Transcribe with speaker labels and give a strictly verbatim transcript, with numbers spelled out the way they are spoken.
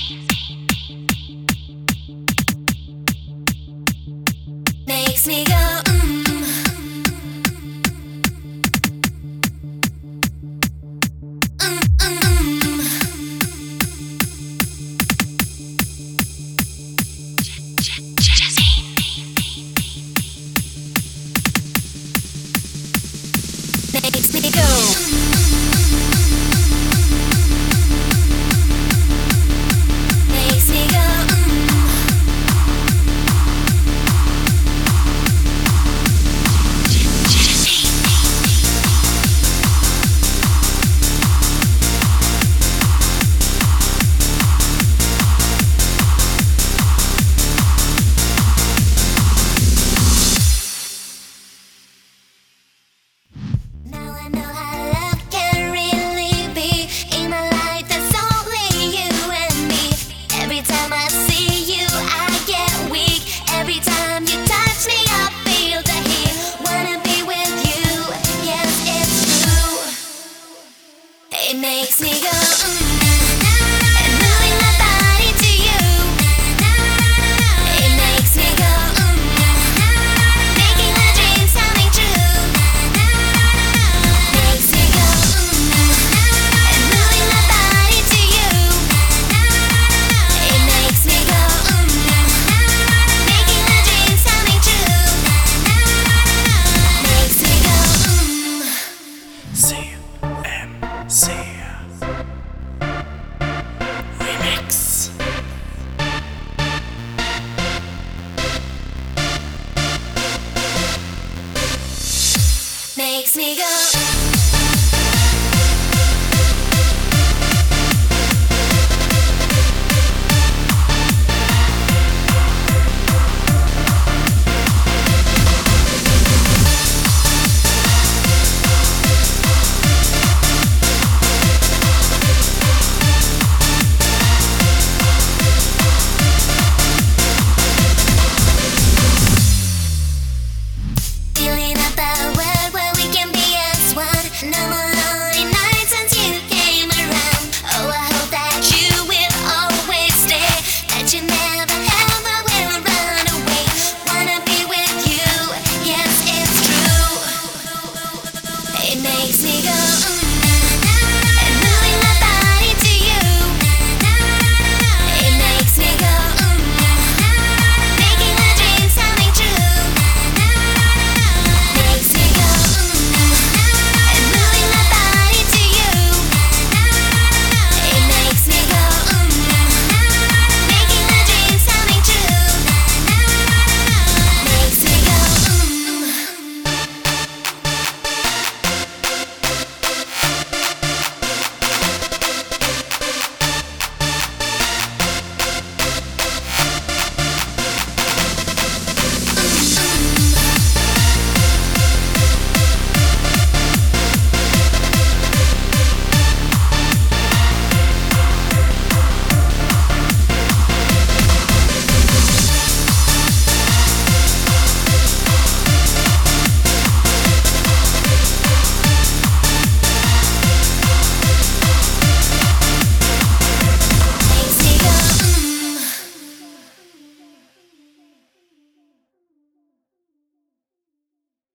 Speaker 1: Makes me go mm. Mm, mm, mm. Makes me go Makes me go Now I know how love can really be. In my life there's only you and me. Every time I see you I get weak. Every time you touch me I feel the heat. Wanna be with you, yes it's true. It makes me go mm.